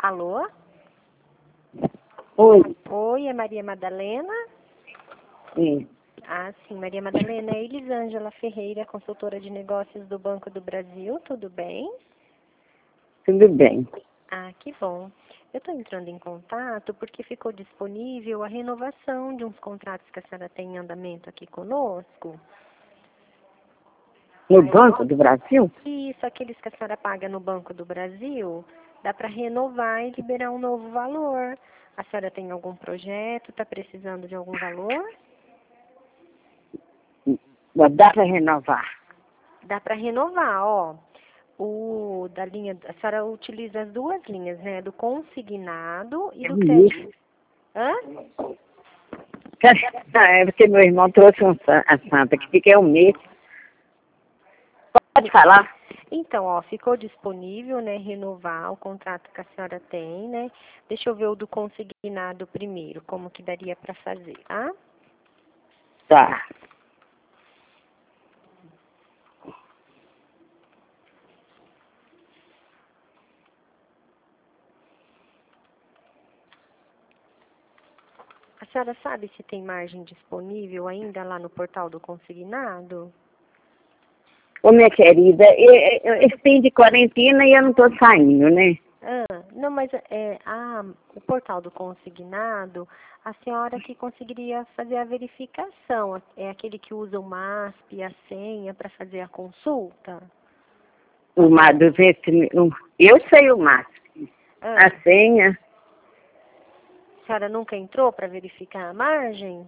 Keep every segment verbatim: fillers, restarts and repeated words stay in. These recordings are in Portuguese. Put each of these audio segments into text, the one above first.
Alô? Oi. Oi, é Maria Madalena? Sim. Ah, sim, Maria Madalena, é Elisângela Ferreira, consultora de negócios do Banco do Brasil, tudo bem? Tudo bem. Ah, que bom. Eu estou entrando em contato porque ficou disponível a renovação de uns contratos que a senhora tem em andamento aqui conosco. No Banco do Brasil? Isso, aqueles que a senhora paga no Banco do Brasil, dá para renovar e liberar um novo valor. A senhora tem algum projeto, está precisando de algum valor? Dá para renovar. Dá para renovar, ó. O da linha, a senhora utiliza as duas linhas, né? Do consignado e É do bonito. crédito. Hã? É porque meu irmão trouxe um, sa- a santa que fica um mês. Pode falar? Então, ó, ficou disponível, né, renovar o contrato que a senhora tem, né? Deixa eu ver o do consignado primeiro, como que daria para fazer, tá? Tá. A senhora sabe se tem margem disponível ainda lá no portal do consignado? Ô, minha querida, eu, eu, eu tenho de quarentena e eu não estou saindo, né? Ah, não, mas é, a, o portal do consignado, a senhora que conseguiria fazer a verificação, é aquele que usa o MASP e a senha para fazer a consulta? Uma duzentos mil. Eu sei o máximo. Ah, A senha. a senhora nunca entrou para verificar a margem?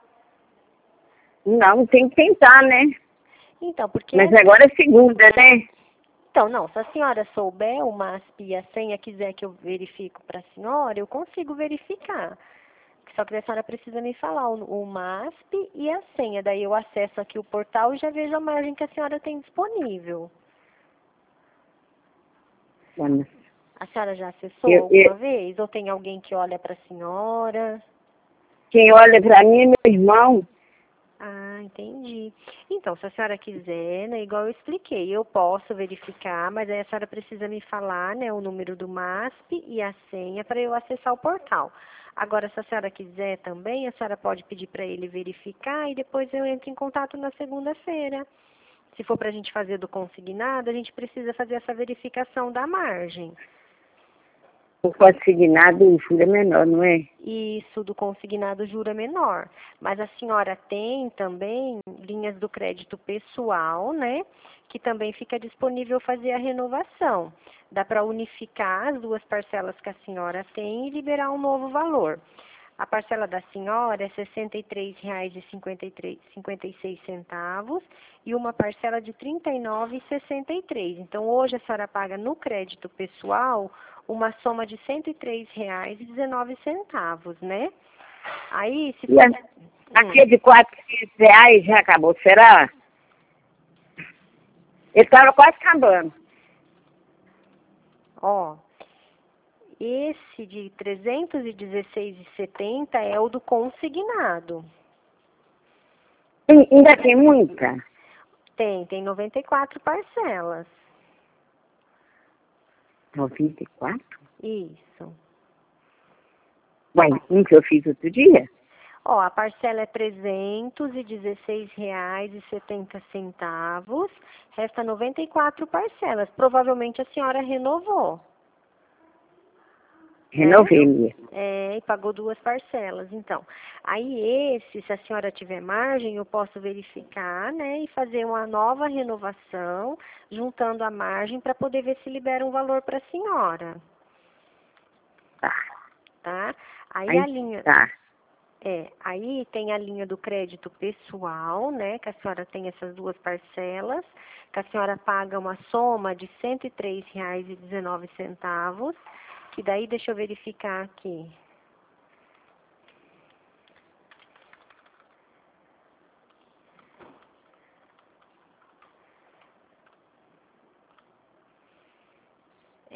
Não, tem que tentar, né? Então, porque Mas agora é segunda, né? Então, não, se a senhora souber o MASP e a senha, quiser que eu verifico para a senhora, eu consigo verificar. Só que a senhora precisa me falar o, o MASP e a senha. Daí eu acesso aqui o portal e já vejo a margem que a senhora tem disponível. Vamos. A senhora já acessou Eu, alguma eu, vez? Ou tem alguém que olha para a senhora? quem olha para mim é meu irmão. Ah, entendi. Então, se a senhora quiser, né, igual eu expliquei, eu posso verificar, mas aí a senhora precisa me falar, né, o número do MASP e a senha para eu acessar o portal. Agora, se a senhora quiser também, a senhora pode pedir para ele verificar e depois eu entro em contato na segunda-feira. Se for para a gente fazer do consignado, a gente precisa fazer essa verificação da margem. O consignado, o juro é menor, não é? Isso do consignado juro é menor. Mas a senhora tem também linhas do crédito pessoal, né? Que também fica disponível fazer a renovação. Dá para unificar as duas parcelas que a senhora tem e liberar um novo valor. A parcela da senhora é sessenta e três reais e cinquenta e seis centavos e uma parcela de trinta e nove reais e sessenta e três centavos. Então, hoje a senhora paga no crédito pessoal uma soma de cento e três reais e dezenove centavos, né? Aí, se E for... a, Hum, aqui de quatrocentos reais já acabou, será? Ele estava quase acabando. ó, esse de trezentos e dezesseis reais e setenta centavos é o do consignado. E, ainda tem muita? Tem, tem noventa e quatro parcelas. noventa e quatro? Isso. Uai, um que eu fiz outro dia? Ó, a parcela é trezentos e dezesseis reais e setenta centavos. Resta noventa e quatro parcelas. Provavelmente a senhora renovou, né? Renovei mesmo. É, e pagou duas parcelas. Então, aí esse, se a senhora tiver margem, eu posso verificar, né? E fazer uma nova renovação, juntando a margem para poder ver se libera um valor para a senhora, Tá. tá? Aí a Aí linha... tá. É, aí tem a linha do crédito pessoal, né, que a senhora tem essas duas parcelas, que a senhora paga uma soma de cento e três reais e dezenove centavos, que daí, deixa eu verificar aqui.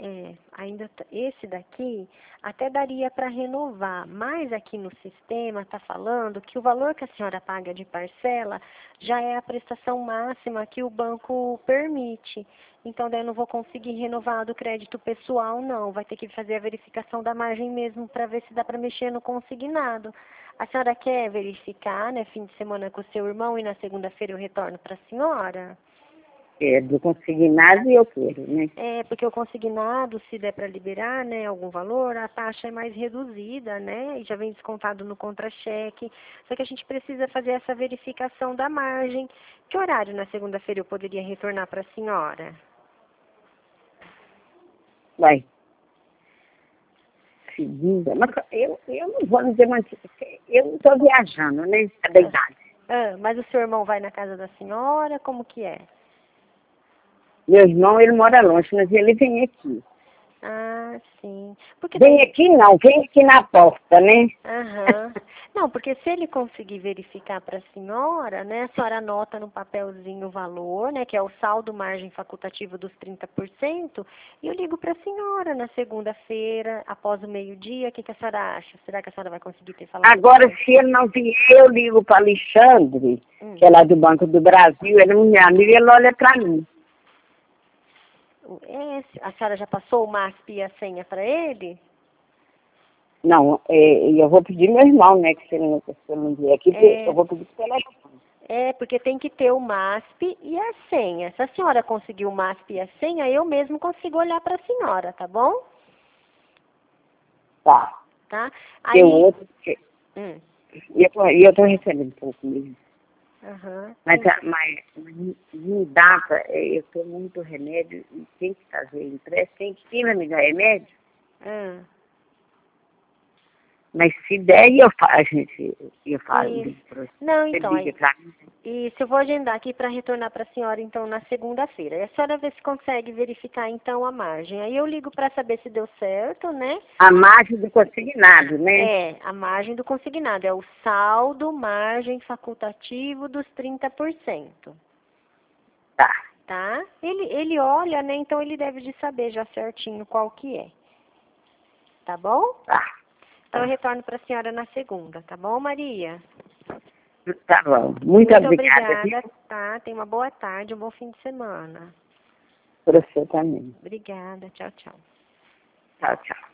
É, ainda tá- esse daqui até daria para renovar, mas aqui no sistema está falando que o valor que a senhora paga de parcela já é a prestação máxima que o banco permite. Então, daí eu não vou conseguir renovar do crédito pessoal, não. Vai ter que fazer a verificação da margem mesmo para ver se dá para mexer no consignado. A senhora quer verificar, né, fim de semana com o seu irmão e na segunda-feira eu retorno para a senhora? É, do consignado eu quero, né? É, porque o consignado, se der para liberar, né, algum valor, a taxa é mais reduzida, né, e já vem descontado no contra-cheque. Só que a gente precisa fazer essa verificação da margem. Que horário na segunda-feira eu poderia retornar para a senhora? Vai. Segunda. Mas eu, eu não vou dizer mais. Eu não estou viajando, né? Cada idade. Ah, mas o seu irmão vai na casa da senhora? Como que é? Meu irmão, ele mora longe, mas ele vem aqui. Ah, sim. Porque Vem daí... aqui não, vem aqui na porta, né? Aham. Não, porque se ele conseguir verificar para a senhora, né, a senhora anota no papelzinho o valor, né, que é o saldo margem facultativo dos trinta por cento, e eu ligo para a senhora na segunda-feira, após o meio-dia. O que, que a senhora acha? Será que a senhora vai conseguir ter falado? Agora, se ele não vier, eu ligo para Alexandre, Hum. que é lá do Banco do Brasil, ele é meu amigo, ele olha para mim. É, a senhora já passou o M A S P e a senha para ele? Não, é, eu vou pedir meu irmão, né, que se ele não, se ele não vier aqui, É. eu vou pedir pro telefone. É, porque tem que ter o M A S P e a senha. Se a senhora conseguir o M A S P e a senha, eu mesmo consigo olhar para a senhora, tá bom? Tá. Tá? Tem Aí... outro que... Hum. E eu tô, e eu tô recebendo pouco mesmo. Uhum. Mas, a- mas, mas me dá, pra- eu tô muito remédio e tem que fazer empréstimo, tem que quem vai me dar remédio. Hum. Mas se der, eu fa a gente, eu falo. Isso. ligo pra você. Não, Você então, liga aí, pra mim. isso, eu vou agendar aqui para retornar para a senhora, então, na segunda-feira. E a senhora vê se consegue verificar, então, a margem. Aí eu ligo para saber se deu certo, né? A margem do consignado, né? É, a margem do consignado. É o saldo margem facultativo dos trinta por cento. Tá. Tá? Ele, ele olha, né? Então, ele deve de saber já certinho qual que é. Tá bom? Tá. Então, eu retorno para a senhora na segunda. Tá bom, Maria? Tá bom. Muito, Muito obrigada. obrigada, Viu? tá? Tenha uma boa tarde, um bom fim de semana. Pra você também. Obrigada. Tchau, tchau. Tchau, tchau.